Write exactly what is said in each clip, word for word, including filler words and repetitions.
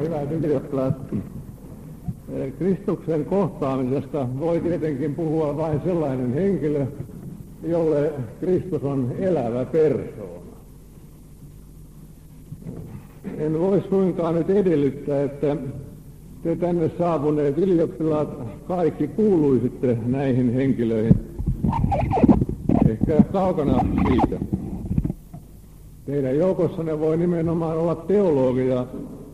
Hyvät ylioppilaat, Kristuksen kohtaamisesta voi tietenkin puhua vain sellainen henkilö, jolle Kristus on elävä persoona. En voi suinkaan nyt edellyttää, että te tänne saapuneet ylioppilaat kaikki kuuluisitte näihin henkilöihin. Ehkä kaukana siitä. Teidän joukossanne voi nimenomaan olla teologia,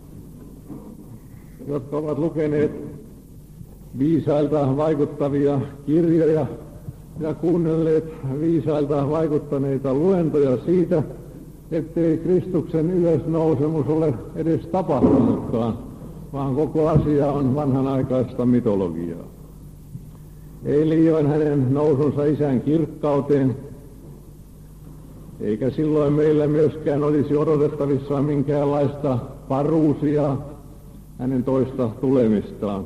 jotka ovat lukeneet viisailta vaikuttavia kirjoja ja kuunnelleet viisailta vaikuttaneita luentoja siitä, ettei Kristuksen ylösnousemus ole edes tapahtunutkaan, vaan koko asia on vanhanaikaista mitologiaa. Ei liioin hänen nousunsa isän kirkkauteen, eikä silloin meillä myöskään olisi odotettavissa minkäänlaista paruusia hänen toista tulemistaan.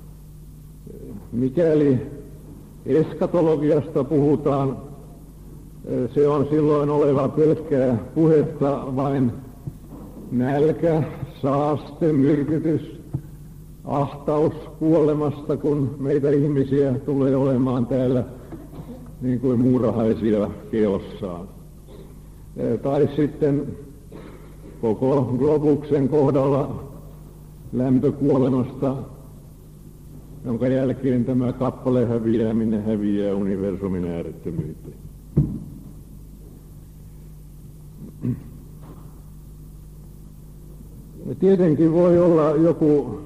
Mikäli eskatologiasta puhutaan, se on silloin oleva pelkkää puhetta vain nälkä, saaste, myrkytys, ahtaus kuolemasta, kun meitä ihmisiä tulee olemaan täällä niin kuin muurahaisia keossaan. Tai sitten koko globuksen kohdalla lämpökuolemasta, jonka jälkeen tämä kappale häviäminen häviää universumin äärettömyyteen. Tietenkin voi olla joku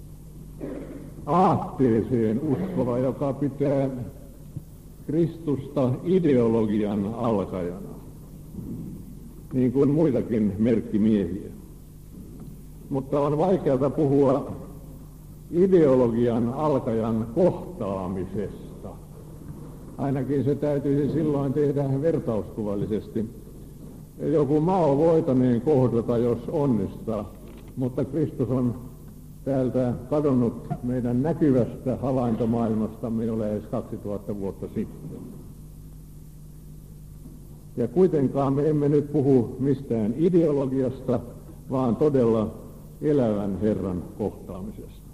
aatteeseen uskova, joka pitää Kristusta ideologian alkajana, niin kuin muitakin merkkimiehiä. Mutta on vaikeaa puhua ideologian alkajan kohtaamisesta. Ainakin se täytyisi silloin tehdä vertauskuvallisesti. Joku Mao voitaneen kohdata, jos onnistaa, mutta Kristus on täältä kadonnut meidän näkyvästä havaintomaailmastamme jo lähes kaksituhatta vuotta sitten. Ja kuitenkaan me emme nyt puhu mistään ideologiasta, vaan todella elävän Herran kohtaamisesta.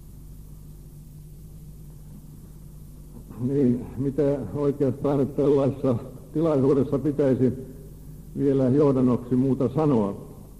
Niin, mitä oikeastaan nyt tällaisessa tilaisuudessa pitäisi vielä johdannoksi muuta sanoa?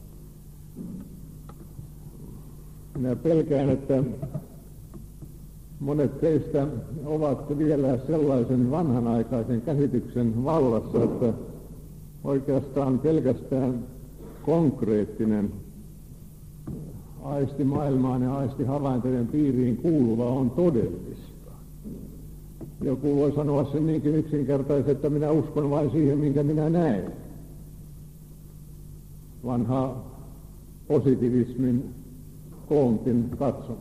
Minä pelkään, että monet teistä ovat vielä sellaisen vanhanaikaisen käsityksen vallassa, että oikeastaan pelkästään konkreettinen aistimaailmaan ja aistihavaintojen piiriin kuuluva on todellista. Joku voi sanoa sen niinkin yksinkertaisesti, että minä uskon vain siihen, minkä minä näen. Vanha positivismin koontin katsomus.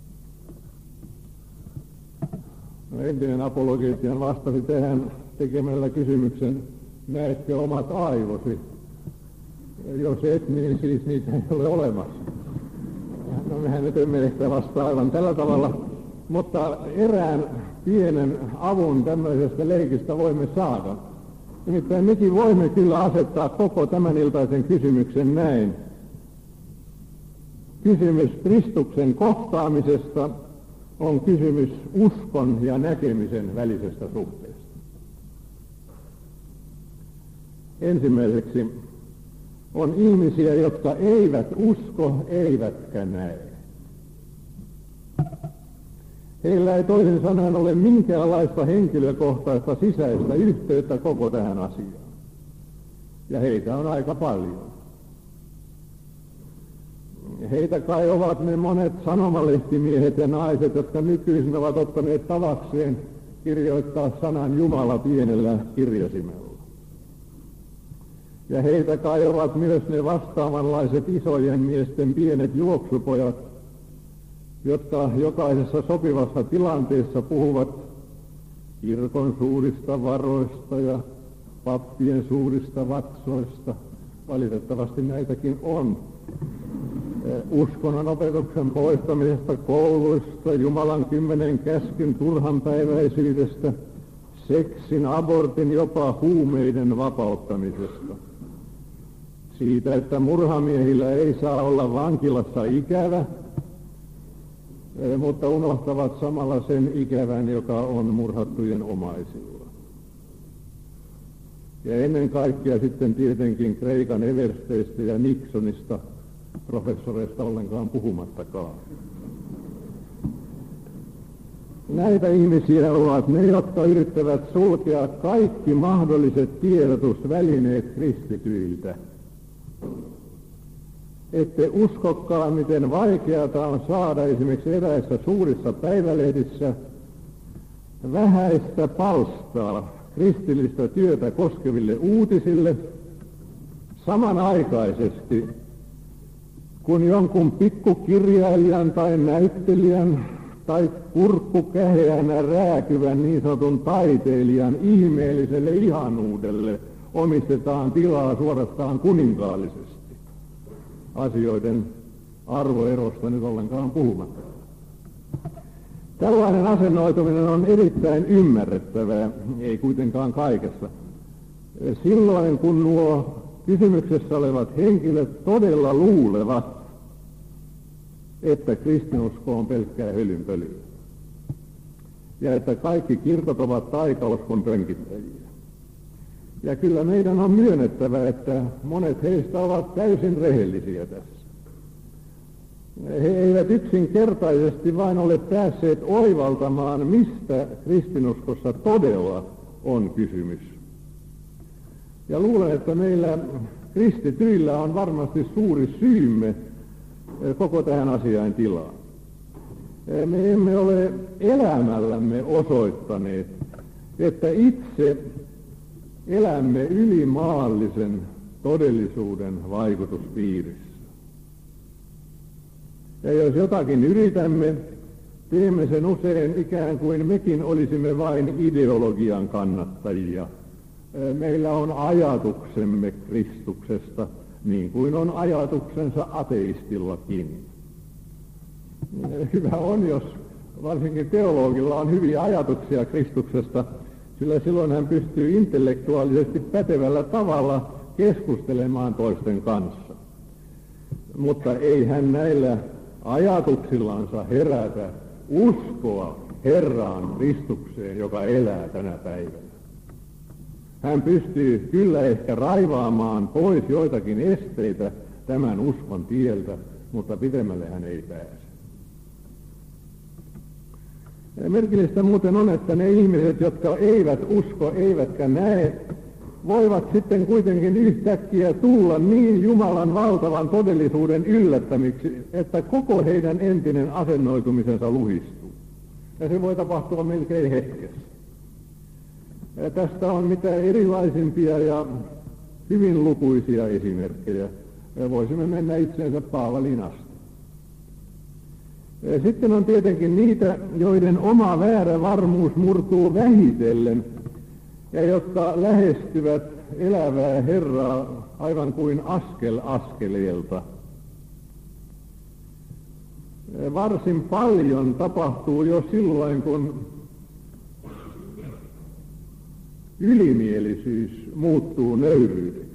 No, entinen apologetian vastasi tähän tekemällä kysymyksen, näetkö omat aivosi? Jos et, niin siis niitä ei ole olemassa. No mehän nyt emme ehkä vastaa aivan tällä tavalla, mutta erään pienen avun tämmöisestä leikistä voimme saada. Nimittäin mekin voimme kyllä asettaa koko tämän iltaisen kysymyksen näin. Kysymys Kristuksen kohtaamisesta on kysymys uskon ja näkemisen välisestä suhteesta. Ensimmäiseksi on ihmisiä, jotka eivät usko, eivätkä näe. Heillä ei toisin sanoen ole minkäänlaista henkilökohtaista sisäistä yhteyttä koko tähän asiaan. Ja heitä on aika paljon. Heitä kai ovat ne monet sanomalehtimiehet ja naiset, jotka nykyisin ovat ottaneet tavakseen kirjoittaa sanan Jumala pienellä kirjasimella. Ja heitä kai ovat myös ne vastaavanlaiset isojen miesten pienet juoksupojat, jotka jokaisessa sopivassa tilanteessa puhuvat kirkon suurista varoista ja pappien suurista vatsoista. Valitettavasti näitäkin on. Uskonnon opetuksen poistamisesta kouluista, Jumalan kymmenen käskyn turhanpäiväisyydestä, seksin, abortin, jopa huumeiden vapauttamisesta. siitä, että murhamiehillä ei saa olla vankilassa ikävä, mutta unohtavat samalla sen ikävän, joka on murhattujen omaisilla. Ja ennen kaikkea sitten tietenkin Kreikan eversteistä ja Nixonista, professoreista ollenkaan puhumattakaan. Näitä ihmisiä ovat ne, jotka yrittävät sulkea kaikki mahdolliset tiedotusvälineet kristityiltä. Ette uskokaan, miten vaikeata on saada esimerkiksi eräissä suurissa päivälehdissä vähäistä palstaa kristillistä työtä koskeville uutisille samanaikaisesti, kun jonkun pikkukirjailijan tai näyttelijän tai kurkkukäheänä rääkyvän niin sanotun taiteilijan ihmeelliselle ihanuudelle omistetaan tilaa suorastaan kuninkaallisesti. Asioiden arvoerosta nyt ollenkaan puhumatta. Tällainen asennoituminen on erittäin ymmärrettävää, ei kuitenkaan kaikessa. Silloin kun nuo kysymyksessä olevat henkilöt todella luulevat, että kristinusko on pelkkää hölynpölyä ja että kaikki kirkot ovat taikauskon pönkittäjiä. Ja kyllä meidän on myönnettävä, että monet heistä ovat täysin rehellisiä tässä. He eivät yksinkertaisesti vain ole päässeet oivaltamaan, mistä kristinuskossa todella on kysymys. Ja luulen, että meillä kristityillä on varmasti suuri syymme koko tähän asiaan tilaan. Me emme ole elämällämme osoittaneet, että itse elämme ylimaallisen todellisuuden vaikutuspiirissä. Ja jos jotakin yritämme, teemme sen usein ikään kuin mekin olisimme vain ideologian kannattajia. Meillä on ajatuksemme Kristuksesta, niin kuin on ajatuksensa ateistillakin. Hyvä on, jos varsinkin teologilla on hyviä ajatuksia Kristuksesta, sillä silloin hän pystyy intellektuaalisesti pätevällä tavalla keskustelemaan toisten kanssa. Mutta ei hän näillä ajatuksillansa herätä uskoa Herraan Kristukseen, joka elää tänä päivänä. Hän pystyy kyllä ehkä raivaamaan pois joitakin esteitä tämän uskon tieltä, mutta pitemmälle hän ei pääse. Merkillistä muuten on, että ne ihmiset, jotka eivät usko eivätkä näe, voivat sitten kuitenkin yhtäkkiä tulla niin Jumalan valtavan todellisuuden yllättämiksi, että koko heidän entinen asennoitumisensa luhistuu. Ja se voi tapahtua melkein hetkessä. Ja tästä on mitä erilaisimpia ja hyvin lukuisia esimerkkejä. Ja voisimme mennä itseensä Paavaliin asti. Ja sitten on tietenkin niitä, joiden oma väärä varmuus murtuu vähitellen ja jotka lähestyvät elävää Herraa aivan kuin askel askeleelta. Varsin paljon tapahtuu jo silloin, kun ylimielisyys muuttuu nöyryydeksi.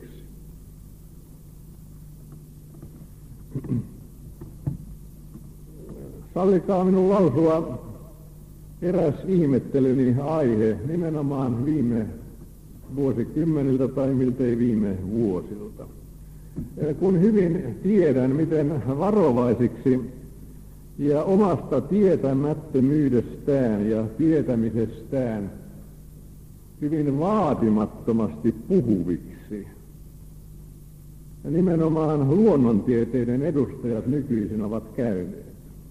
Sallikaa minun lausua eräs ihmettelyni aihe nimenomaan viime vuosikymmeniltä tai miltei viime vuosilta. Kun hyvin tiedän, miten varovaisiksi ja omasta tietämättömyydestään ja tietämisestään hyvin vaatimattomasti puhuviksi ja nimenomaan luonnontieteiden edustajat nykyisin ovat käyneet.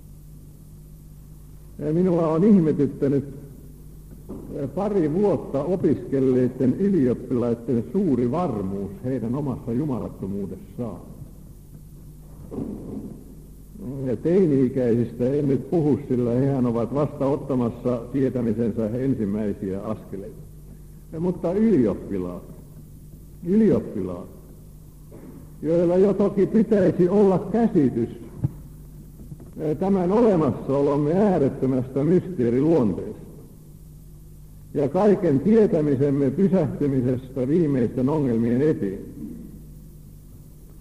Minua on ihmetyttänyt pari vuotta opiskelleiden ylioppilaiden suuri varmuus heidän omassa jumalattomuudessaan. Ja teini-ikäisistä en nyt puhu, sillä hehän ovat vasta ottamassa tietämisensä ensimmäisiä askeleita. Ja, mutta ylioppilaat, ylioppilaat, joilla jo toki pitäisi olla käsitys tämän olemassaolomme äärettömästä mysteeriluonteesta ja kaiken tietämisemme pysähtymisestä viimeisten ongelmien eteen.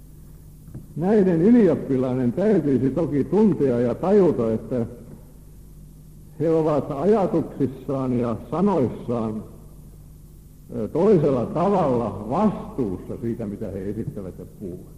Näiden ylioppilaiden täytyisi toki tuntea ja tajuta, että he ovat ajatuksissaan ja sanoissaan toisella tavalla vastuussa siitä, mitä he esittävät ja puhuvat.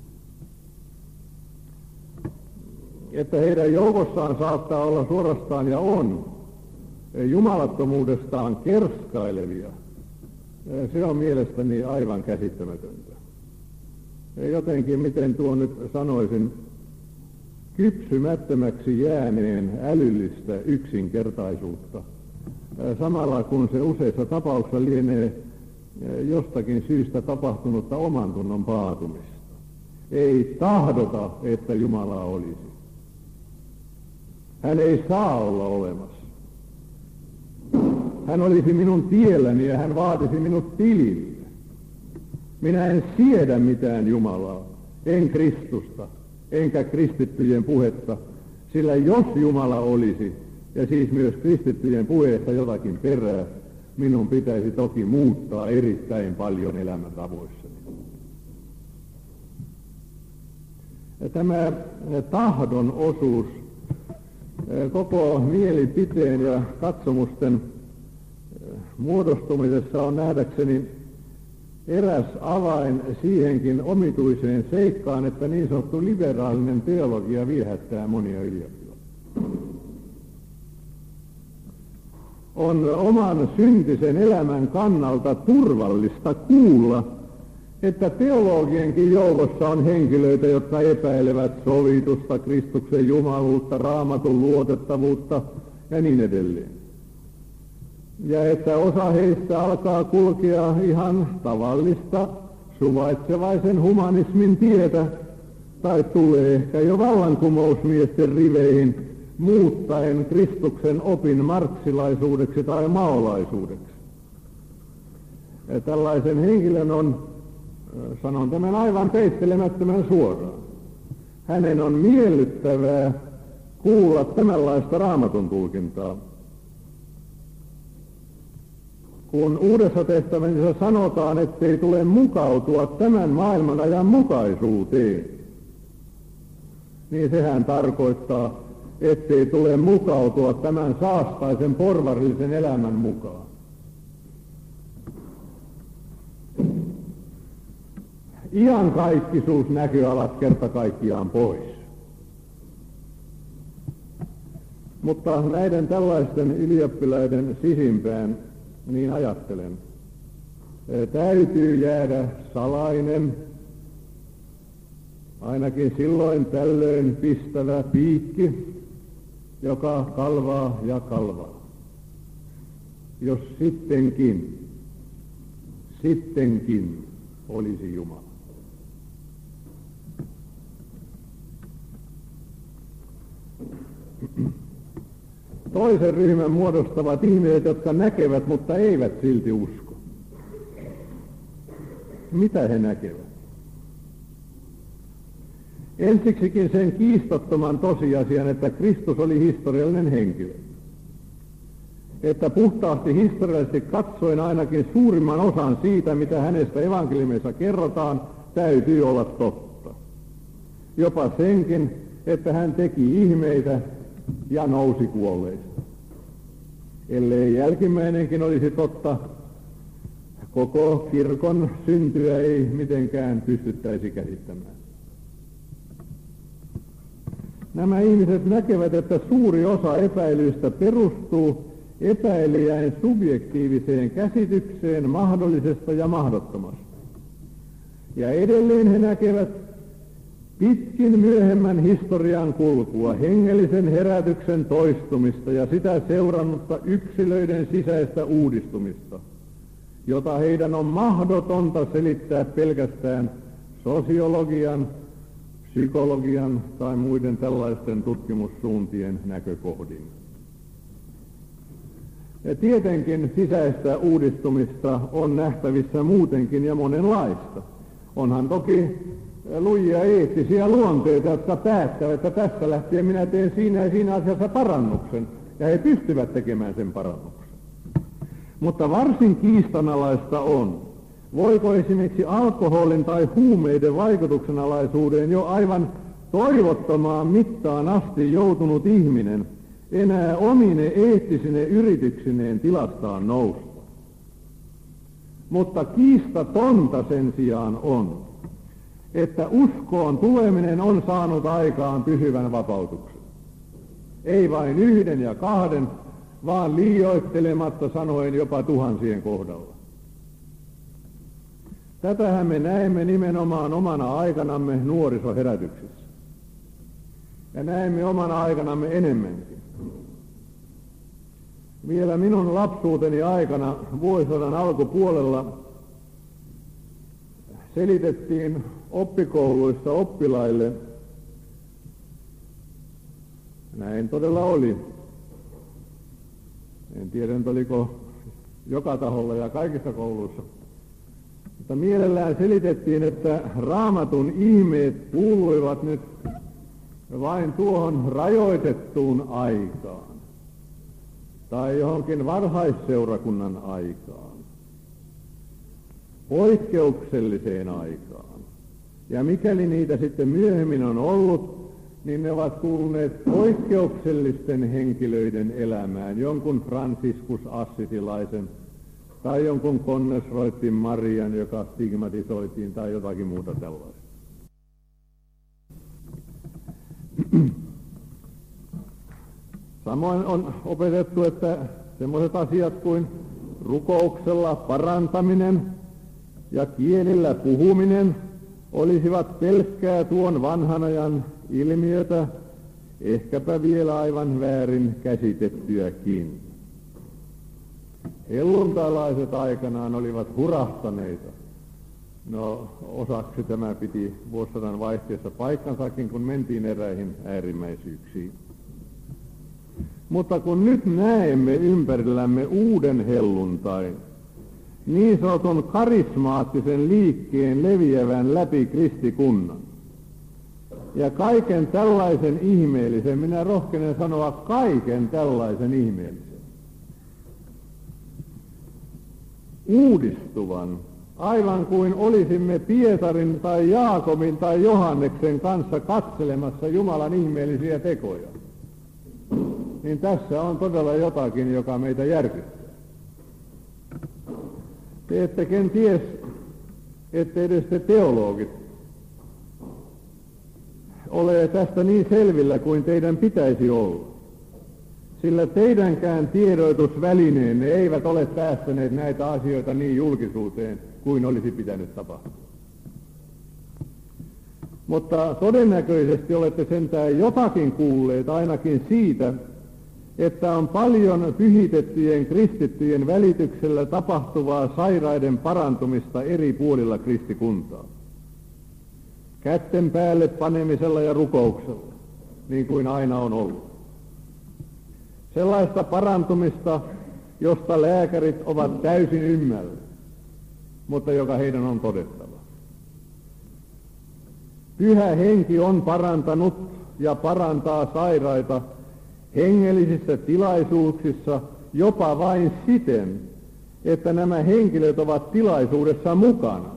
Että heidän joukossaan saattaa olla suorastaan ja on jumalattomuudestaan kerskailevia. Se on mielestäni aivan käsittämätöntä. Jotenkin, miten tuon nyt sanoisin, kypsymättömäksi jääneen älyllistä yksinkertaisuutta, samalla kun se useissa tapauksissa lienee jostakin syystä tapahtunutta oman tunnon paatumista. Ei tahdota, että Jumala olisi. Hän ei saa olla olemassa. Hän olisi minun tielläni ja hän vaatisi minut tilille. Minä en siedä mitään Jumalaa, en Kristusta, enkä kristittyjen puhetta, sillä jos Jumala olisi, ja siis myös kristittyjen puheesta jotakin perää, minun pitäisi toki muuttaa erittäin paljon elämäntavoissani. Ja tämä tahdon osuus koko mielipiteen ja katsomusten muodostumisessa on nähdäkseni eräs avain siihenkin omituiseen seikkaan, että niin sanottu liberaalinen teologia viehättää monia ylioppilaita. On oman syntisen elämän kannalta turvallista kuulla, että teologienkin joukossa on henkilöitä, jotka epäilevät sovitusta, Kristuksen jumaluutta, Raamatun luotettavuutta ja niin edelleen. Ja että osa heistä alkaa kulkea ihan tavallista suvaitsevaisen humanismin tietä, tai tulee ehkä jo vallankumousmiesten riveihin muuttaen Kristuksen opin marksilaisuudeksi tai maolaisuudeksi. Ja tällaisen henkilön on, sanon tämän aivan peittelemättömän suoraan, hänen on miellyttävää kuulla tämänlaista Raamatun tulkintaa. Kun Uudessa testamentissa sanotaan, ettei tule mukautua tämän maailman ajan mukaisuuteen, niin sehän tarkoittaa, ettei tule mukautua tämän saastaisen porvarillisen elämän mukaan. Iankaikkisuus näköalat kerta kaikkiaan pois. Mutta näiden tällaisten ylioppilaiden sisimpään, niin ajattelen, täytyy jäädä salainen, ainakin silloin tällöin pistävä piikki, joka kalvaa ja kalvaa. Jos sittenkin, sittenkin olisi Jumala. Toisen ryhmän muodostavat ihmiset, jotka näkevät, mutta eivät silti usko. Mitä he näkevät? Ensiksikin sen kiistattoman tosiasian, että Kristus oli historiallinen henkilö. Että puhtaasti historiallisesti katsoen ainakin suurimman osan siitä, mitä hänestä evankeliumissa kerrotaan, täytyy olla totta. Jopa senkin, että hän teki ihmeitä ja nousi kuolleista. Ellei jälkimmäinenkin olisi totta, koko kirkon syntyä ei mitenkään pystyttäisi käsittämään. Nämä ihmiset näkevät, että suuri osa epäilyistä perustuu epäilijän subjektiiviseen käsitykseen mahdollisesta ja mahdottomasta. Ja edelleen he näkevät pitkin myöhemmän historian kulkua, hengellisen herätyksen toistumista ja sitä seurannutta yksilöiden sisäistä uudistumista, jota heidän on mahdotonta selittää pelkästään sosiologian, psykologian tai muiden tällaisten tutkimussuuntien näkökohdin. Ja tietenkin sisäistä uudistumista on nähtävissä muutenkin ja monenlaista. Onhan toki lujia eettisiä luonteita, jotka päättävät, että tästä lähtien minä teen siinä ja siinä asiassa parannuksen, ja he pystyvät tekemään sen parannuksen. Mutta varsin kiistanalaista on, Voiko esimerkiksi alkoholin tai huumeiden vaikutuksenalaisuuteen jo aivan toivottomaan mittaan asti joutunut ihminen enää omine eettisine yrityksineen tilastaan nousta? Mutta kiistatonta sen sijaan on, että uskoon tuleminen on saanut aikaan pysyvän vapautuksen. Ei vain yhden ja kahden, vaan liioittelematta sanoen jopa tuhansien kohdalla. Tätähän me näemme nimenomaan omana aikanamme nuorisoherätyksissä. Ja näemme omana aikanamme enemmänkin. Vielä minun lapsuuteni aikana vuosisadan alkupuolella selitettiin oppikouluissa oppilaille, näin todella oli. En tiedä, oliko joka taholla ja kaikissa kouluissa. Mutta mielellään selitettiin, että Raamatun ihmeet kuuluivat nyt vain tuohon rajoitettuun aikaan tai johonkin varhaisseurakunnan aikaan, poikkeukselliseen aikaan. Ja mikäli niitä sitten myöhemmin on ollut, niin ne ovat kuuluneet poikkeuksellisten henkilöiden elämään, jonkun Franciscus Assisilaisen tai jonkun Connesroittin Marian, joka stigmatisoitiin, tai jotakin muuta tällaista. Samoin on opetettu, että sellaiset asiat kuin rukouksella parantaminen ja kielillä puhuminen olisivat pelkkää tuon vanhan ajan ilmiötä, ehkäpä vielä aivan väärin käsitettyäkin. Helluntailaiset aikanaan olivat hurahtaneita. No, osaksi tämä piti vuosisadan vaihteessa paikkansakin, kun mentiin eräihin äärimmäisyyksiin. Mutta kun nyt näemme ympärillämme uuden helluntain, niin sanotun karismaattisen liikkeen leviävän läpi kristikunnan, ja kaiken tällaisen ihmeellisen, minä rohkenen sanoa kaiken tällaisen ihmeellisen, uudistuvan, aivan kuin olisimme Pietarin tai Jaakobin tai Johanneksen kanssa katselemassa Jumalan ihmeellisiä tekoja, niin tässä on todella jotakin, joka meitä järkyttää. Te ette kenties, ette edes te teologit, ole tästä niin selvillä kuin teidän pitäisi olla. Sillä teidänkään tiedotusvälineenne eivät ole päästäneet näitä asioita niin julkisuuteen kuin olisi pitänyt tapahtua. Mutta todennäköisesti olette sentään jotakin kuulleet ainakin siitä, että on paljon pyhitettyjen kristittyjen välityksellä tapahtuvaa sairaiden parantumista eri puolilla kristikuntaa. Kätten päälle panemisella ja rukouksella, niin kuin aina on ollut. Sellaista parantumista, josta lääkärit ovat täysin ymmällä, mutta joka heidän on todettava. Pyhä henki on parantanut ja parantaa sairaita hengellisissä tilaisuuksissa jopa vain siten, että nämä henkilöt ovat tilaisuudessa mukana.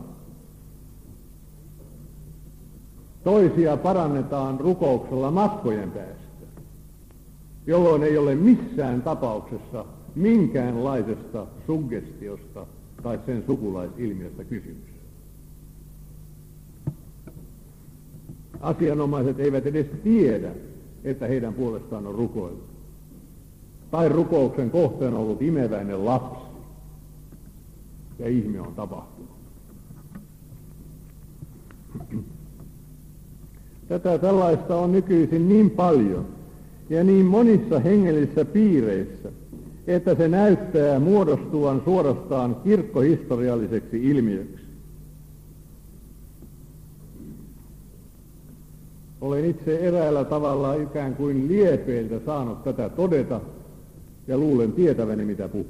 Toisia parannetaan rukouksella matkojen päästä, jolloin ei ole missään tapauksessa minkäänlaisesta suggestiosta tai sen sukulaisilmiöstä kysymys. Asianomaiset eivät edes tiedä, että heidän puolestaan on rukoiltu. Tai rukouksen kohteena on ollut imeväinen lapsi. Ja ihme on tapahtunut. Tätä tällaista on nykyisin niin paljon ja niin monissa hengellisissä piireissä, että se näyttää muodostuvan suorastaan kirkkohistorialliseksi ilmiöksi. Olen itse eräällä tavalla ikään kuin liepeiltä saanut tätä todeta ja luulen tietäväni mitä puhun.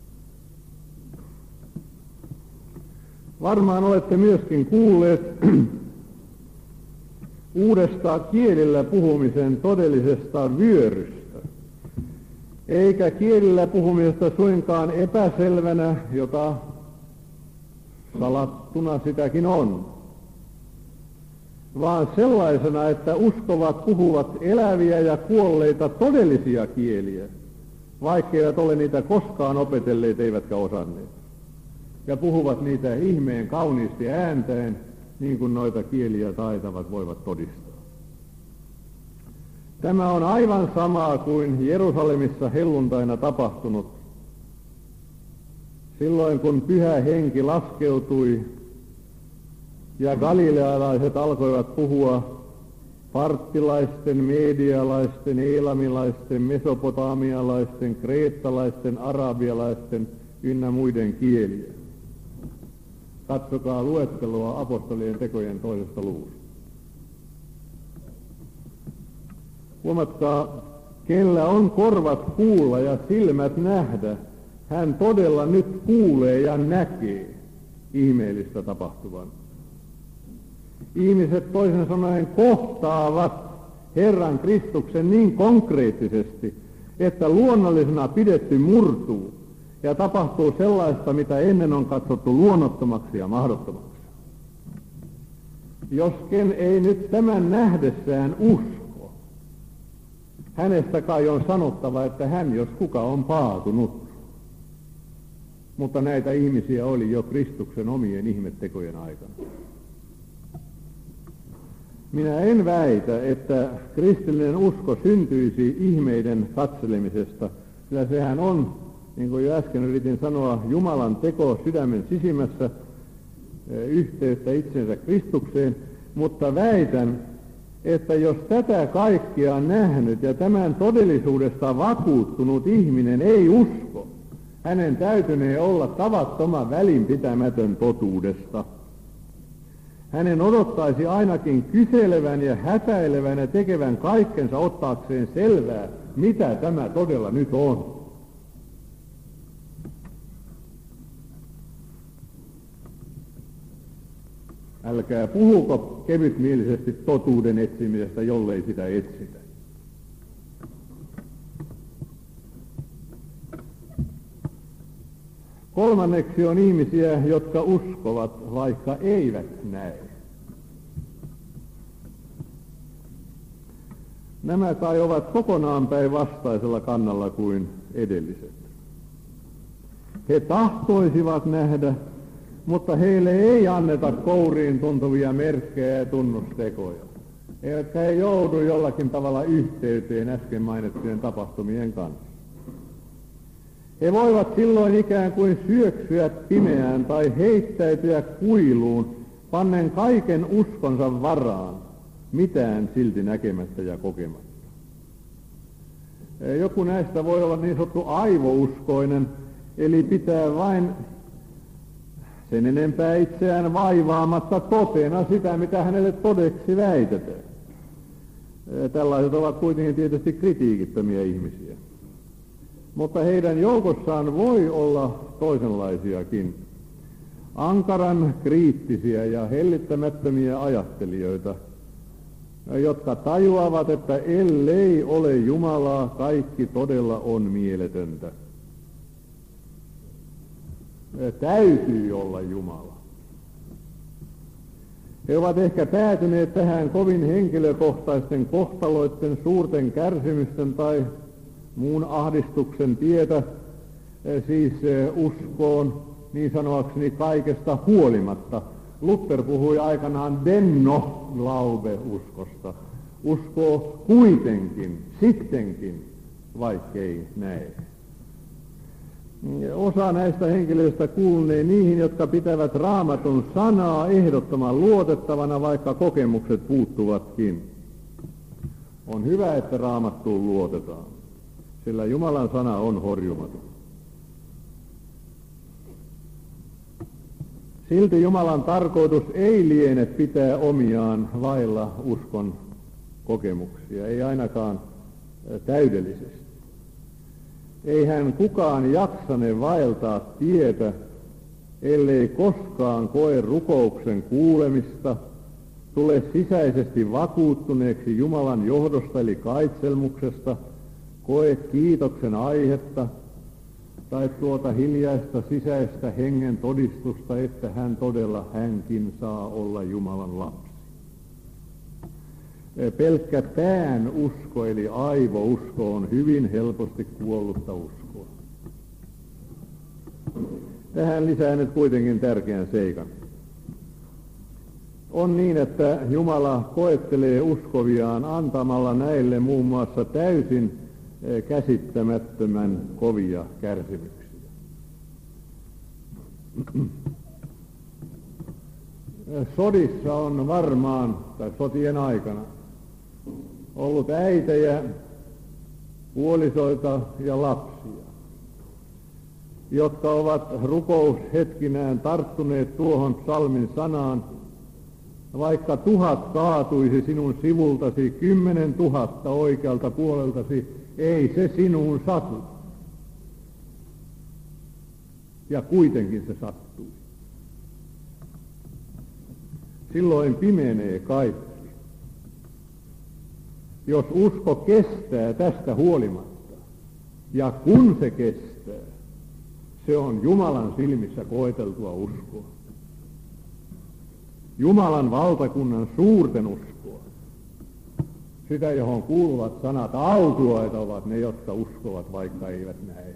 Varmaan olette myöskin kuulleet uudesta kielillä puhumisen todellisesta vyörystä, eikä kielillä puhumisesta suinkaan epäselvänä, jota salattuna sitäkin on, vaan sellaisena, että uskovat puhuvat eläviä ja kuolleita todellisia kieliä, vaikkeivät ole niitä koskaan opetelleet eivätkä osanneet. Ja puhuvat niitä ihmeen kauniisti ääntäen, niin kuin noita kieliä taitavat voivat todistaa. Tämä on aivan samaa kuin Jerusalemissa helluntaina tapahtunut. Silloin kun Pyhä Henki laskeutui ja galilealaiset alkoivat puhua parttilaisten, medialaisten, eelamilaisten, mesopotamialaisten, kreettalaisten, arabialaisten ynnä muiden kieliä. Katsokaa luettelua apostolien tekojen toisesta luvusta. Huomatkaa, kellä on korvat kuulla ja silmät nähdä, hän todella nyt kuulee ja näkee ihmeellistä tapahtuvan. Ihmiset toisin sanoen kohtaavat Herran Kristuksen niin konkreettisesti, että luonnollisena pidetty murtuu ja tapahtuu sellaista, mitä ennen on katsottu luonnottomaksi ja mahdottomaksi. Jos ken ei nyt tämän nähdessään usko, hänestä kai on sanottava, että hän jos kuka on paatunut. Mutta näitä ihmisiä oli jo Kristuksen omien ihmettekojen aikana. Minä en väitä, että kristillinen usko syntyisi ihmeiden katselemisesta, sillä sehän on, niin kuin jo äsken yritin sanoa, Jumalan teko sydämen sisimmässä, yhteyttä itsensä Kristukseen, mutta väitän, että jos tätä kaikkea nähnyt ja tämän todellisuudesta vakuuttunut ihminen ei usko, hänen täytynee olla tavattoman välinpitämätön totuudesta. Hänen odottaisi ainakin kyselevän ja hätäilevän ja tekevän kaikkensa ottaakseen selvää, mitä tämä todella nyt on. Älkää puhuko kevytmielisesti totuuden etsimisestä, jollei sitä etsitä. Kolmanneksi on ihmisiä, jotka uskovat, vaikka eivät näe. Nämä kai ovat kokonaan päinvastaisella kannalla kuin edelliset. He tahtoisivat nähdä, mutta heille ei anneta kouriin tuntuvia merkkejä ja tunnustekoja. Eivätkä he joudu jollakin tavalla yhteyteen äsken mainittujen tapahtumien kanssa. He voivat silloin ikään kuin syöksyä pimeään tai heittäytyä kuiluun, pannen kaiken uskonsa varaan, mitään silti näkemättä ja kokematta. Joku näistä voi olla niin sanottu aivouskoinen, eli pitää vain sen enempää itseään vaivaamatta totena sitä, mitä hänelle todeksi väitetään. Tällaiset ovat kuitenkin tietysti kritiikittömiä ihmisiä. Mutta heidän joukossaan voi olla toisenlaisiakin, ankaran kriittisiä ja hellittämättömiä ajattelijoita, jotka tajuavat, että ellei ole Jumalaa, kaikki todella on mieletöntä. Täytyy olla Jumala. He ovat ehkä päätyneet tähän kovin henkilökohtaisten kohtaloiden, suurten kärsimysten tai muun ahdistuksen tietä, siis uskoon niin sanoakseni kaikesta huolimatta. Luther puhui aikanaan denno glaube uskosta. Uskoo kuitenkin, sittenkin, vaikkei näe. Osa näistä henkilöistä kuulunee niihin, jotka pitävät Raamatun sanaa ehdottoman luotettavana, vaikka kokemukset puuttuvatkin. On hyvä, että Raamattuun luotetaan, sillä Jumalan sana on horjumaton. Silti Jumalan tarkoitus ei liene pitää omiaan vailla uskon kokemuksia, ei ainakaan täydellisesti. Eihän kukaan jaksane vaeltaa tietä, ellei koskaan koe rukouksen kuulemista, tule sisäisesti vakuuttuneeksi Jumalan johdosta eli kaitselmuksesta, koe kiitoksen aihetta, tai tuota hiljaista sisäistä hengen todistusta, että hän todella hänkin saa olla Jumalan lapsi. Pelkkä pään usko eli aivousko on hyvin helposti kuollutta uskoa. Tähän lisää nyt kuitenkin tärkeän seikan. On niin, että Jumala koettelee uskoviaan antamalla näille muun muassa täysin käsittämättömän kovia kärsimyksiä. Sodissa on varmaan, tai sotien aikana, ollut äitejä, puolisoita ja lapsia, jotka ovat rukoushetkinään tarttuneet tuohon psalmin sanaan: vaikka tuhat kaatuisi sinun sivultasi, kymmenen tuhatta oikealta puoleltasi, ei se sinuun satu. Ja kuitenkin se sattuu. Silloin pimenee kaikki. Jos usko kestää tästä huolimatta, ja kun se kestää, se on Jumalan silmissä koeteltua uskoa. Jumalan valtakunnan suurten uskoa. Sitä, johon kuuluvat sanat autuaita ovat ne, jotka uskovat, vaikka eivät näe.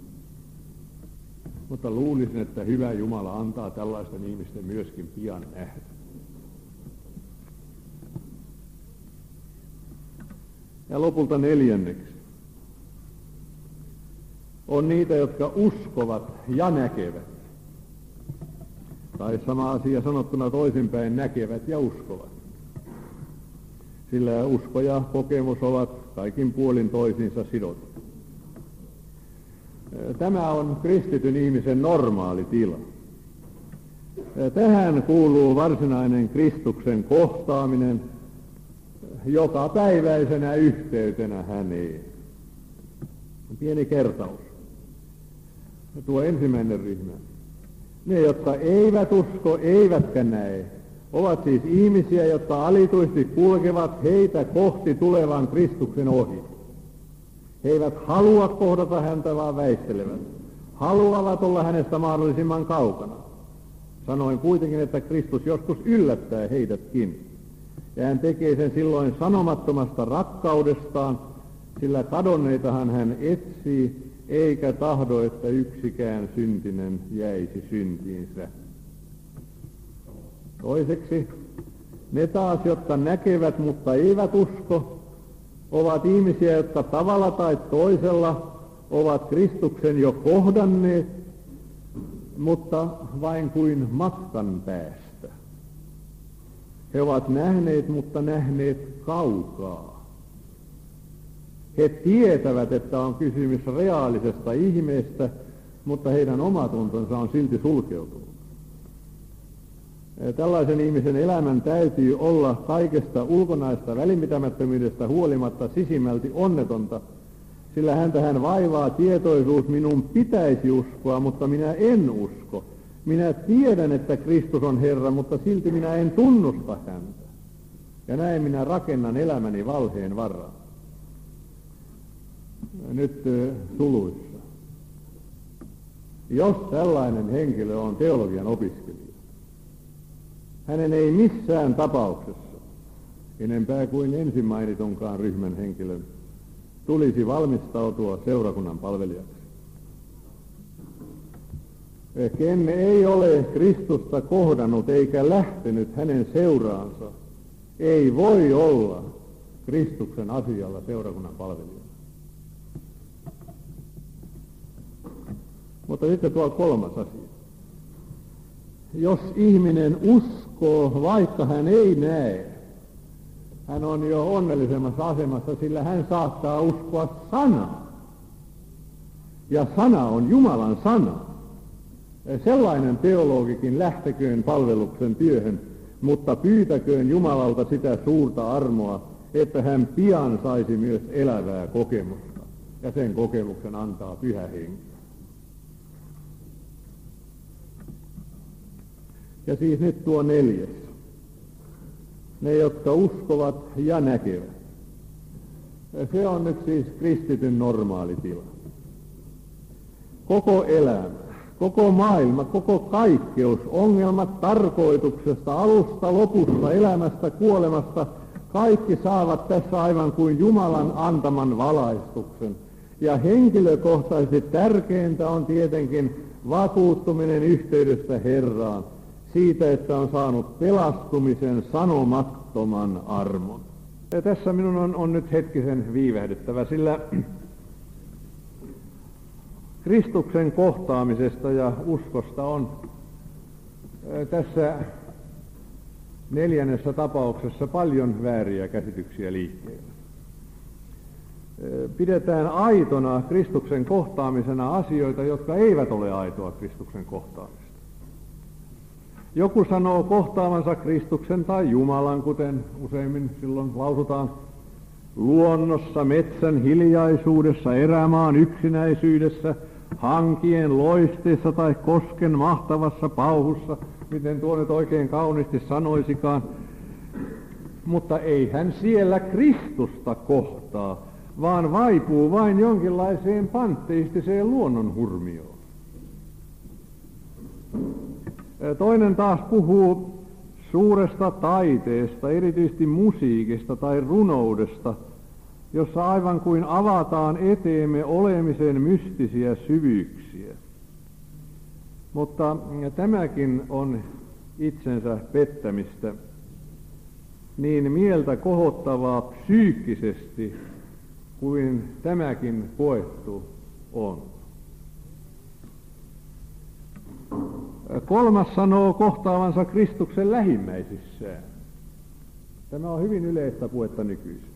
Mutta luulisin, että hyvä Jumala antaa tällaisten ihmisten myöskin pian nähdä. Ja lopulta neljänneksi on niitä, jotka uskovat ja näkevät. Tai sama asia sanottuna toisinpäin, näkevät ja uskovat. Sillä usko ja kokemus ovat kaikin puolin toisiinsa sidotut. Tämä on kristityn ihmisen normaali tila. Tähän kuuluu varsinainen Kristuksen kohtaaminen joka päiväisenä yhteytenä häneen. Pieni kertaus. Tuo ensimmäinen ryhmä. Ne, jotka eivät usko, eivätkä näe, ovat siis ihmisiä, jotka alituisesti kulkevat heitä kohti tulevan Kristuksen ohi. He eivät halua kohdata häntä, vaan väistelevät. Haluavat olla hänestä mahdollisimman kaukana. Sanoin kuitenkin, että Kristus joskus yllättää heidätkin. Ja hän tekee sen silloin sanomattomasta rakkaudestaan, sillä kadonneitahan hän etsii, eikä tahdo, että yksikään syntinen jäisi syntiinsä. Toiseksi, ne taas, jotka näkevät, mutta eivät usko, ovat ihmisiä, jotka tavalla tai toisella ovat Kristuksen jo kohdanneet, mutta vain kuin matkan päästä. He ovat nähneet, mutta nähneet kaukaa. He tietävät, että on kysymys reaalisesta ihmeestä, mutta heidän omatuntonsa on silti sulkeutunut. Tällaisen ihmisen elämän täytyy olla kaikesta ulkonaista välinpitämättömyydestä huolimatta sisimmälti onnetonta, sillä häntä hän vaivaa tietoisuus: minun pitäisi uskoa, mutta minä en usko. Minä tiedän, että Kristus on Herra, mutta silti minä en tunnusta häntä. Ja näin minä rakennan elämäni valheen varaan. Nyt suluissa. Jos tällainen henkilö on teologian opiskelija, hänen ei missään tapauksessa, enempää kuin ensin mainitunkaan ryhmän henkilön, tulisi valmistautua seurakunnan palvelijaksi. Ken ei ole Kristusta kohdannut eikä lähtenyt hänen seuraansa, ei voi olla Kristuksen asialla seurakunnan palvelijana. Mutta sitten tuo kolmas asia. Jos ihminen uskoo, vaikka hän ei näe, hän on jo onnellisemmassa asemassa, sillä hän saattaa uskoa sanaa. Ja sana on Jumalan sana. Sellainen teologikin lähteköön palveluksen työhön, mutta pyytäköön Jumalalta sitä suurta armoa, että hän pian saisi myös elävää kokemusta. Ja sen kokemuksen antaa Pyhä Henki. Ja siis nyt tuo neljäs. Ne, jotka uskovat ja näkevät. Se on nyt siis kristityn normaali tila. koko elämä, koko maailma, koko kaikkeus, ongelmat tarkoituksesta, alusta, lopusta, elämästä, kuolemasta, kaikki saavat tässä aivan kuin Jumalan antaman valaistuksen. Ja henkilökohtaisesti tärkeintä on tietenkin vakuuttuminen yhteydestä Herraan, siitä, että on saanut pelastumisen sanomattoman armon. Ja tässä minun on, on nyt hetkisen viivähdyttävä, sillä Kristuksen kohtaamisesta ja uskosta on tässä neljännessä tapauksessa paljon vääriä käsityksiä liikkeellä. Pidetään aitona Kristuksen kohtaamisena asioita, jotka eivät ole aitoa Kristuksen kohtaamista. Joku sanoo kohtaavansa Kristuksen tai Jumalan, kuten useimmin silloin lausutaan, luonnossa, metsän hiljaisuudessa, erämaan yksinäisyydessä, hankien loisteessa tai kosken mahtavassa pauhussa, miten tuo nyt oikein kauniisti sanoisikaan. Mutta ei hän siellä Kristusta kohtaa, vaan vaipuu vain jonkinlaiseen panteistiseen luonnonhurmioon. Toinen taas puhuu suuresta taiteesta, erityisesti musiikista tai runoudesta, jossa aivan kuin avataan eteemme olemisen mystisiä syvyyksiä. Mutta tämäkin on itsensä pettämistä, niin mieltä kohottavaa psyykkisesti kuin tämäkin koettu on. Kolmas sanoo kohtaavansa Kristuksen lähimmäisissään. Tämä on hyvin yleistä puhetta nykyisin.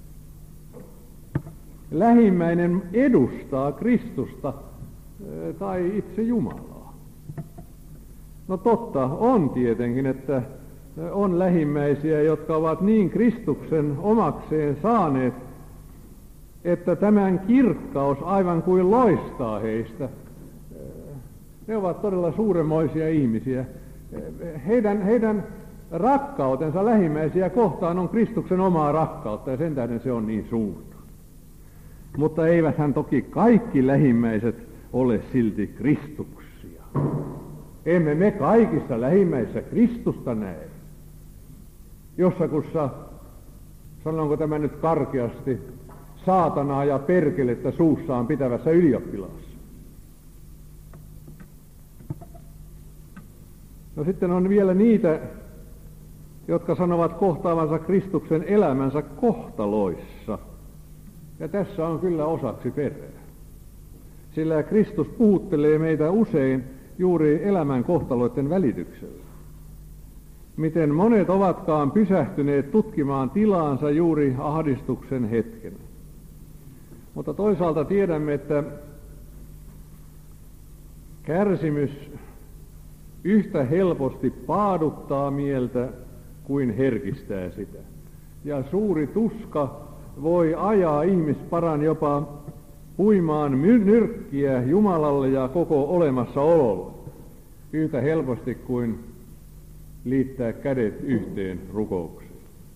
Lähimmäinen edustaa Kristusta tai itse Jumalaa. No totta on tietenkin, että on lähimmäisiä, jotka ovat niin Kristuksen omakseen saaneet, että tämän kirkkaus aivan kuin loistaa heistä. Ne ovat todella suuremmoisia ihmisiä. Heidän, heidän rakkautensa lähimmäisiä kohtaan on Kristuksen omaa rakkautta, ja sen tähden se on niin suurta. Mutta eiväthän toki kaikki lähimmäiset ole silti Kristuksia. Emme me kaikissa lähimmäisissä Kristusta näe. Jossakussa, sanonko tämä nyt karkeasti, saatanaa ja perkelettä suussaan pitävässä ylioppilaassa. No sitten on vielä niitä, jotka sanovat kohtaavansa Kristuksen elämänsä kohtaloissa. Ja tässä on kyllä osaksi perää. Sillä Kristus puhuttelee meitä usein juuri elämän kohtaloiden välityksellä. Miten monet ovatkaan pysähtyneet tutkimaan tilaansa juuri ahdistuksen hetken. Mutta toisaalta tiedämme, että kärsimys yhtä helposti paaduttaa mieltä kuin herkistää sitä. Ja suuri tuska voi ajaa ihmisparan jopa huimaan nyrkkiä Jumalalle ja koko olemassaololle yhtä helposti kuin liittää kädet yhteen rukoukseen.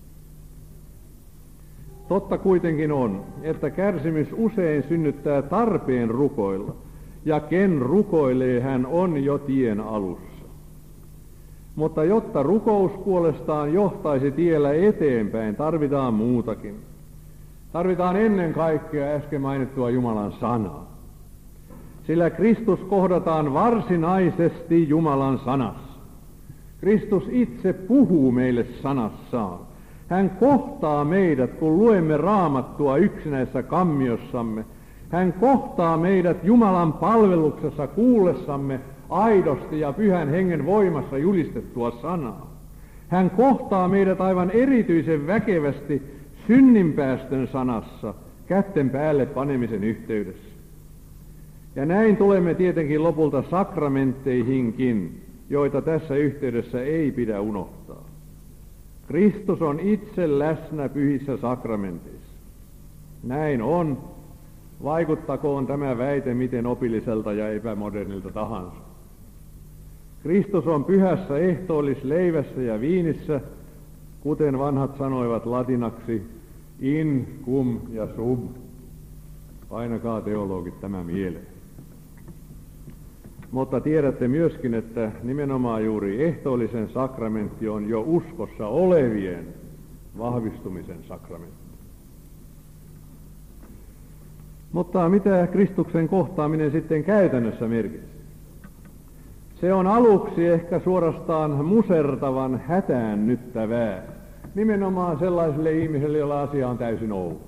Totta kuitenkin on, että kärsimys usein synnyttää tarpeen rukoilla, ja ken rukoilee, hän on jo tien alussa. Mutta jotta rukous puolestaan johtaisi tiellä eteenpäin, tarvitaan muutakin. Tarvitaan ennen kaikkea äsken mainittua Jumalan sanaa. Sillä Kristus kohdataan varsinaisesti Jumalan sanassa. Kristus itse puhuu meille sanassaan. Hän kohtaa meidät, kun luemme Raamattua yksinäisessä kammiossamme. Hän kohtaa meidät Jumalan palveluksessa kuullessamme aidosti ja pyhän hengen voimassa julistettua sanaa. Hän kohtaa meidät aivan erityisen väkevästi synninpäästön sanassa, kätten päälle panemisen yhteydessä. Ja näin tulemme tietenkin lopulta sakramentteihinkin, joita tässä yhteydessä ei pidä unohtaa. Kristus on itse läsnä pyhissä sakramenteissa. Näin on, vaikuttakoon tämä väite miten opilliselta ja epämodernilta tahansa. Kristus on pyhässä ehtoollisleivässä ja viinissä, kuten vanhat sanoivat latinaksi, in, cum ja sub. Painakaa teologit tämä mieleen. Mutta tiedätte myöskin, että nimenomaan juuri ehtoollisen sakramentti on jo uskossa olevien vahvistumisen sakramentti. Mutta mitä Kristuksen kohtaaminen sitten käytännössä merkitsee? Se on aluksi ehkä suorastaan musertavan hätäännyttävää, nimenomaan sellaiselle ihmiselle, jolla asia on täysin outo.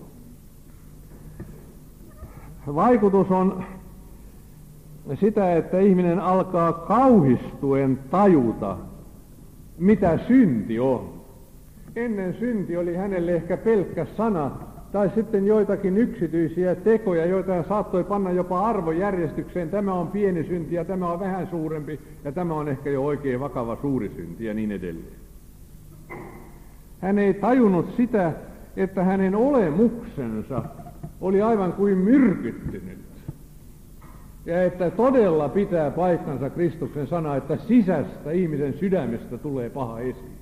Vaikutus on sitä, että ihminen alkaa kauhistuen tajuta, mitä synti on. Ennen synti oli hänelle ehkä pelkkä sana, tai sitten joitakin yksityisiä tekoja, joita hän saattoi panna jopa arvojärjestykseen. Tämä on pieni synti ja tämä on vähän suurempi ja tämä on ehkä jo oikein vakava suuri synti ja niin edelleen. Hän ei tajunnut sitä, että hänen olemuksensa oli aivan kuin myrkyttynyt. Ja että todella pitää paikkansa Kristuksen sana, että sisästä ihmisen sydämestä tulee paha esiin.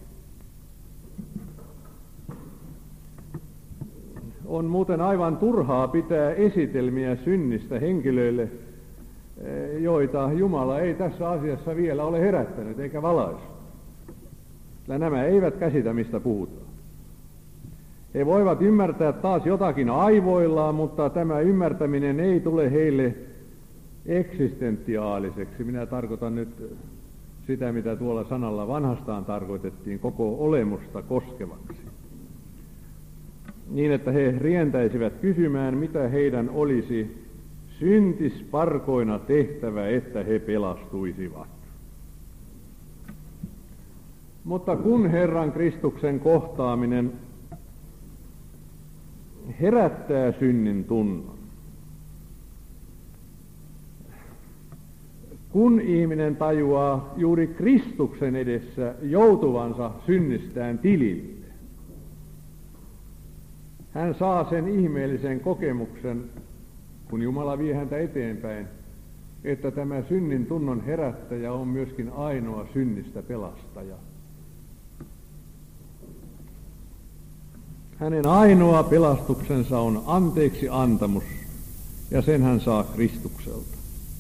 On muuten aivan turhaa pitää esitelmiä synnistä henkilöille, joita Jumala ei tässä asiassa vielä ole herättänyt eikä valaissut. Sillä nämä eivät käsitä, mistä puhutaan. He voivat ymmärtää taas jotakin aivoillaan, mutta tämä ymmärtäminen ei tule heille eksistentiaaliseksi. Minä tarkoitan nyt sitä, mitä tuolla sanalla vanhastaan tarkoitettiin, koko olemusta koskevaksi. Niin, että he rientäisivät kysymään, mitä heidän olisi syntisparkoina tehtävä, että he pelastuisivat. Mutta kun Herran Kristuksen kohtaaminen herättää synnin tunnon, kun ihminen tajuaa juuri Kristuksen edessä joutuvansa synnistään tilille, hän saa sen ihmeellisen kokemuksen, kun Jumala vie häntä eteenpäin, että tämä synnin tunnon herättäjä on myöskin ainoa synnistä pelastaja. Hänen ainoa pelastuksensa on anteeksi antamus, ja sen hän saa Kristukselta.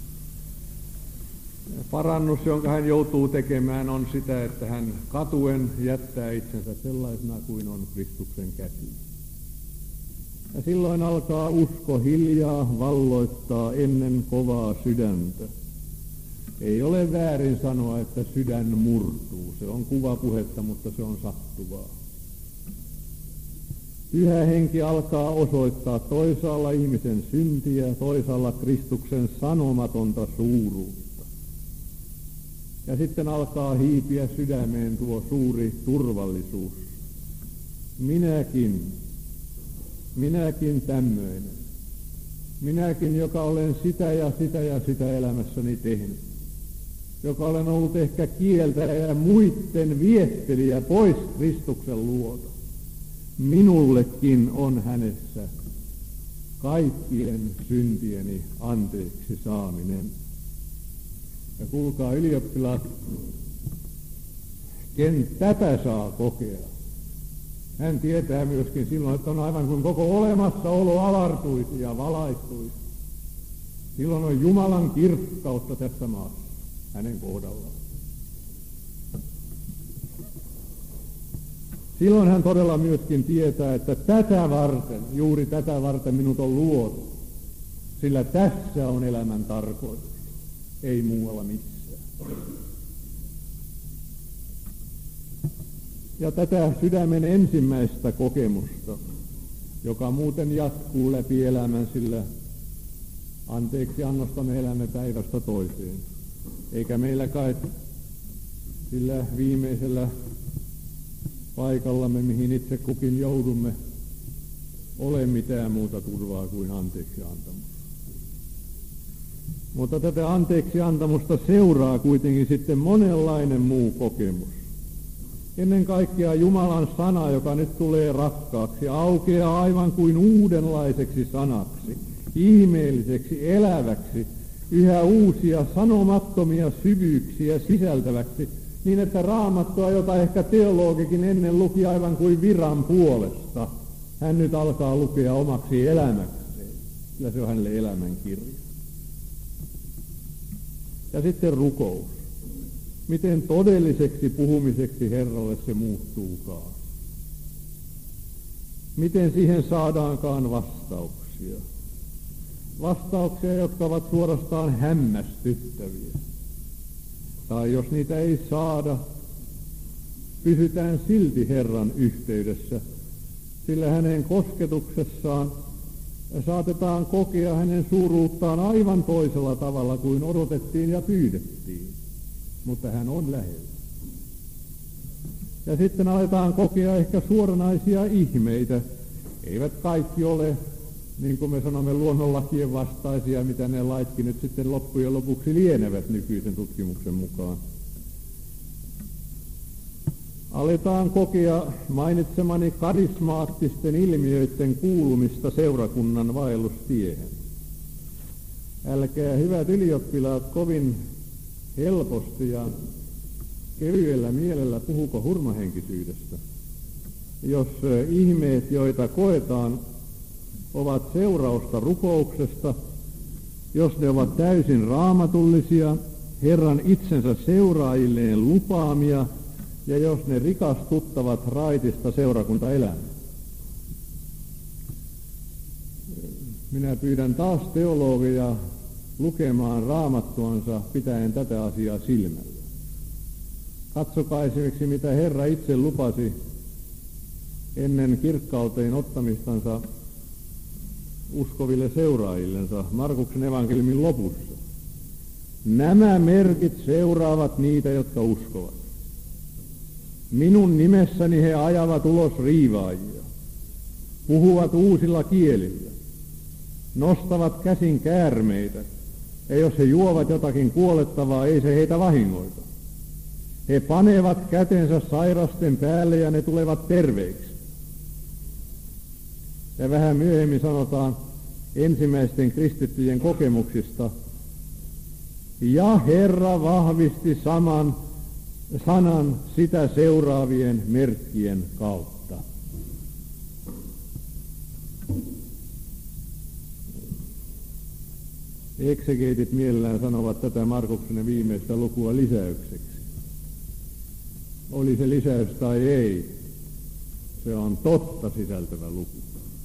Parannus, jonka hän joutuu tekemään, on sitä, että hän katuen jättää itsensä sellaisena kuin on Kristuksen käsiin. Ja silloin alkaa usko hiljaa valloittaa ennen kovaa sydäntä. Ei ole väärin sanoa, että sydän murtuu. Se on kuvapuhetta, mutta se on sattuvaa. Pyhä henki alkaa osoittaa toisaalla ihmisen syntiä, toisaalla Kristuksen sanomatonta suuruutta. Ja sitten alkaa hiipiä sydämeen tuo suuri turvallisuus. Minäkin, minäkin tämmöinen. Minäkin, joka olen sitä ja sitä ja sitä elämässäni tehnyt. Joka olen ollut ehkä kieltäjä ja muitten viettelijä pois Kristuksen luota. Minullekin on hänessä kaikkien syntieni anteeksi saaminen. Ja kuulkaa ylioppilaat, ken tätä saa kokea, hän tietää myöskin silloin, että on aivan kuin koko olemassaolo avartuisi ja valaistuisi. Silloin on Jumalan kirkkautta tässä maassa hänen kohdallaan. Silloin hän todella myöskin tietää, että tätä varten, juuri tätä varten minut on luotu, sillä tässä on elämän tarkoitus, ei muualla missään. Ja tätä sydämen ensimmäistä kokemusta, joka muuten jatkuu läpi elämän, sillä anteeksi annosta me elämme päivästä toiseen, eikä meillä kai sillä viimeisellä paikallamme, mihin itse kukin joudumme, ole mitään muuta turvaa kuin anteeksi antamus. Mutta tätä anteeksi antamusta seuraa kuitenkin sitten monenlainen muu kokemus. Ennen kaikkea Jumalan sana, joka nyt tulee rakkaaksi, aukeaa aivan kuin uudenlaiseksi sanaksi, ihmeelliseksi, eläväksi, yhä uusia sanomattomia syvyyksiä sisältäväksi, niin että Raamattua, jota ehkä teologikin ennen luki aivan kuin viran puolesta, hän nyt alkaa lukea omaksi elämäkseen, sillä se on hänelle elämän kirja. Ja sitten rukous. Miten todelliseksi puhumiseksi Herralle se muuttuukaan? Miten siihen saadaankaan vastauksia? Vastauksia, jotka ovat suorastaan hämmästyttäviä. Tai jos niitä ei saada, pysytään silti Herran yhteydessä, sillä hänen kosketuksessaan saatetaan kokea hänen suuruuttaan aivan toisella tavalla kuin odotettiin ja pyydettiin, mutta hän on lähellä. Ja sitten aletaan kokea ehkä suoranaisia ihmeitä. Eivät kaikki ole, niin kuin me sanomme, luonnonlakien vastaisia, mitä ne laitkin nyt sitten loppujen lopuksi lienevät nykyisen tutkimuksen mukaan. Aletaan kokea mainitsemani karismaattisten ilmiöiden kuulumista seurakunnan vaellustiehen. Älkää, hyvät ylioppilaat, kovin helposti ja kevyellä mielellä puhuko hurmahenkisyydestä. Jos ihmeet, joita koetaan, ovat seurausta rukouksesta, jos ne ovat täysin raamatullisia, Herran itsensä seuraajilleen lupaamia, ja jos ne rikastuttavat raitista seurakuntaelämää. Minä pyydän taas teologia lukemaan raamattuansa pitäen tätä asiaa silmällä. Katsokaa esimerkiksi, mitä Herra itse lupasi ennen kirkkauteen ottamistansa uskoville seuraajillensa Markuksen evankeliumin lopussa. Nämä merkit seuraavat niitä, jotka uskovat. Minun nimessäni he ajavat ulos riivaajia, puhuvat uusilla kielillä, nostavat käsin käärmeitä, ja jos he juovat jotakin kuolettavaa, ei se heitä vahingoita. He panevat kätensä sairasten päälle ja ne tulevat terveiksi. Ja vähän myöhemmin sanotaan ensimmäisten kristittyjen kokemuksista, ja Herra vahvisti saman sanan sitä seuraavien merkkien kautta. Eksegeetit mielellään sanovat tätä Markuksen viimeistä lukua lisäykseksi. Oli se lisäys tai ei, se on totta sisältävä luku.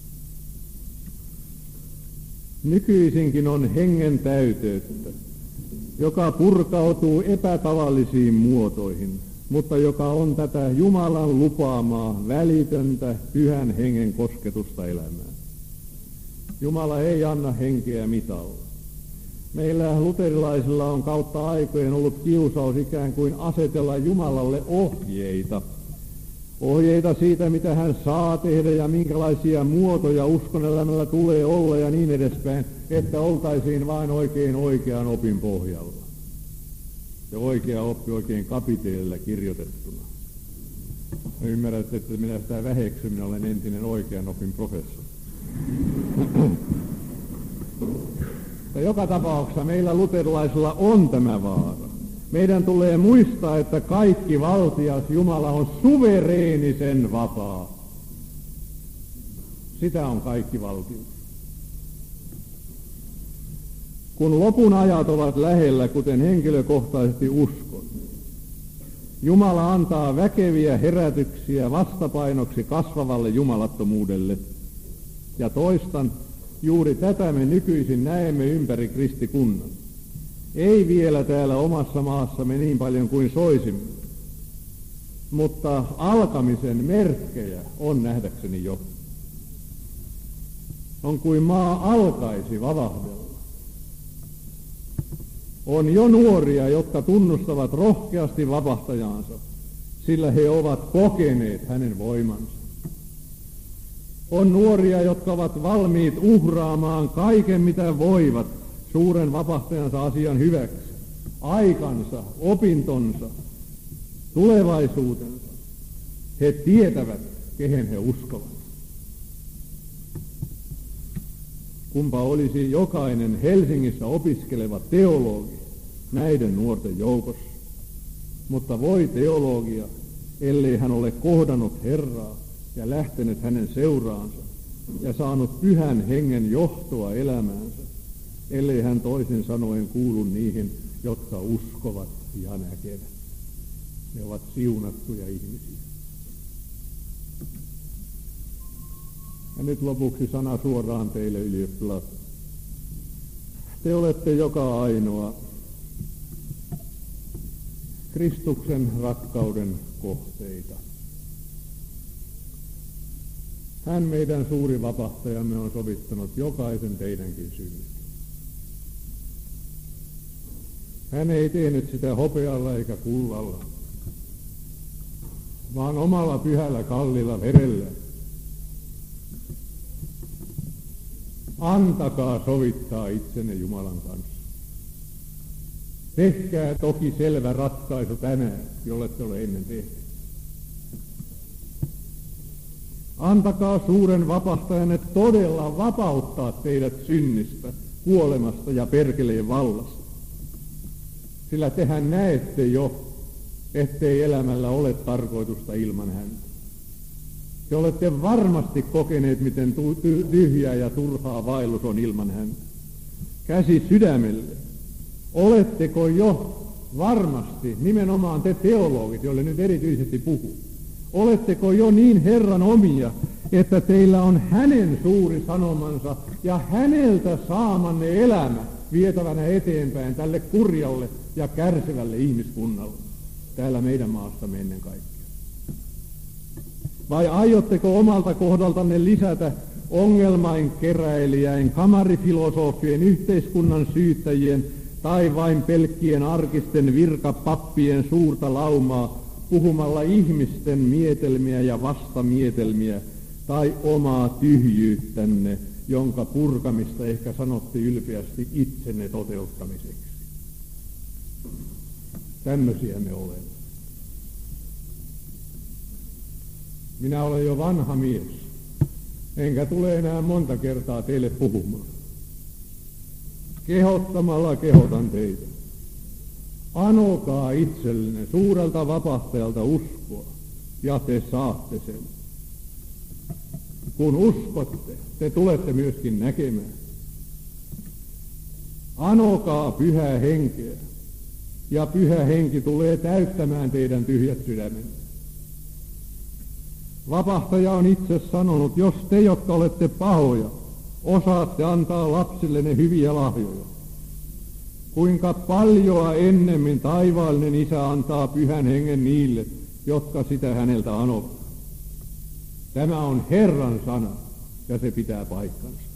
Nykyisinkin on hengen täyteyttä, joka purkautuu epätavallisiin muotoihin, mutta joka on tätä Jumalan lupaamaa välitöntä pyhän hengen kosketusta elämään. Jumala ei anna henkeä mitalla. Meillä luterilaisilla on kautta aikojen ollut kiusaus ikään kuin asetella Jumalalle ohjeita. Ohjeita siitä, mitä hän saa tehdä ja minkälaisia muotoja uskonelämällä tulee olla ja niin edespäin, että oltaisiin vain oikein oikean opin pohjalla. Ja oikea oppi oikein kapiteella kirjoitettuna. Ymmärrätte, että minä sitä väheksyn, minä olen entinen oikean opin professori. Ja joka tapauksessa meillä luterilaisilla on tämä vaara. Meidän tulee muistaa, että kaikki valtias Jumala on suvereenisen vapaa. Sitä on kaikki valtius. Kun lopun ajat ovat lähellä, kuten henkilökohtaisesti uskon, Jumala antaa väkeviä herätyksiä vastapainoksi kasvavalle jumalattomuudelle. Ja toistan, juuri tätä me nykyisin näemme ympäri kristikunnan. Ei vielä täällä omassa maassamme niin paljon kuin soisimme, mutta alkamisen merkkejä on nähdäkseni jo. On kuin maa alkaisi vavahdella. On jo nuoria, jotka tunnustavat rohkeasti vapahtajaansa, sillä he ovat kokeneet hänen voimansa. On nuoria, jotka ovat valmiit uhraamaan kaiken, mitä voivat suuren vapahtajansa asian hyväksi, aikansa, opintonsa, tulevaisuutensa. He tietävät, kehen he uskovat. Kumpa olisi jokainen Helsingissä opiskeleva teologi näiden nuorten joukossa. Mutta voi teologia, ellei hän ole kohdannut Herraa ja lähtenyt hänen seuraansa ja saanut pyhän hengen johtoa elämäänsä, ellei hän toisin sanoen kuulu niihin jotka uskovat ja näkevät. Ne ovat siunattuja ihmisiä. Ja nyt lopuksi sana suoraan teille, ylioppilaat. Te olette joka ainoa Kristuksen rakkauden kohteita. Hän, meidän suuri vapahtajamme, on sovittanut jokaisen teidänkin synnit. Hän ei tehnyt sitä hopealla eikä kullalla, vaan omalla pyhällä kallilla verellä. Antakaa sovittaa itsenne Jumalan kanssa. Tehkää toki selvä ratkaisu tänään, jollette ole ennen tehty. Antakaa suuren vapahtajanne todella vapauttaa teidät synnistä, kuolemasta ja perkeleen vallasta. Sillä tehän näette jo, ettei elämällä ole tarkoitusta ilman häntä. Te olette varmasti kokeneet, miten tyhjää ja turhaa vaellus on ilman häntä. Käsi sydämelle. Oletteko jo varmasti, nimenomaan te teologit, joille nyt erityisesti puhuu, oletteko jo niin Herran omia, että teillä on hänen suuri sanomansa ja häneltä saamanne elämä vietävänä eteenpäin tälle kurjalle ja kärsivälle ihmiskunnalle, täällä meidän maassamme ennen kaikkea? Vai aiotteko omalta kohdaltanne lisätä ongelmain keräilijäin, kamarifilosofien, yhteiskunnan syyttäjien tai vain pelkkien arkisten virkapappien suurta laumaa puhumalla ihmisten mietelmiä ja vastamietelmiä tai omaa tyhjyyttänne, jonka purkamista ehkä sanotte ylpeästi itsenne toteuttamiseksi? Tämmöisiä me olemme. Minä olen jo vanha mies, enkä tule enää monta kertaa teille puhumaan. Kehottamalla kehotan teitä. Anokaa itsellenne suurelta vapahtajalta uskoa, ja te saatte sen. Kun uskotte, te tulette myöskin näkemään. Anokaa pyhää henkeä, ja pyhä henki tulee täyttämään teidän tyhjät sydämenne. Vapahtaja on itse sanonut, jos te, jotka olette pahoja, osaatte antaa lapsillenne hyviä lahjoja, kuinka paljoa ennemmin taivaallinen Isä antaa pyhän hengen niille, jotka sitä häneltä anovat. Tämä on Herran sana, ja se pitää paikkansa.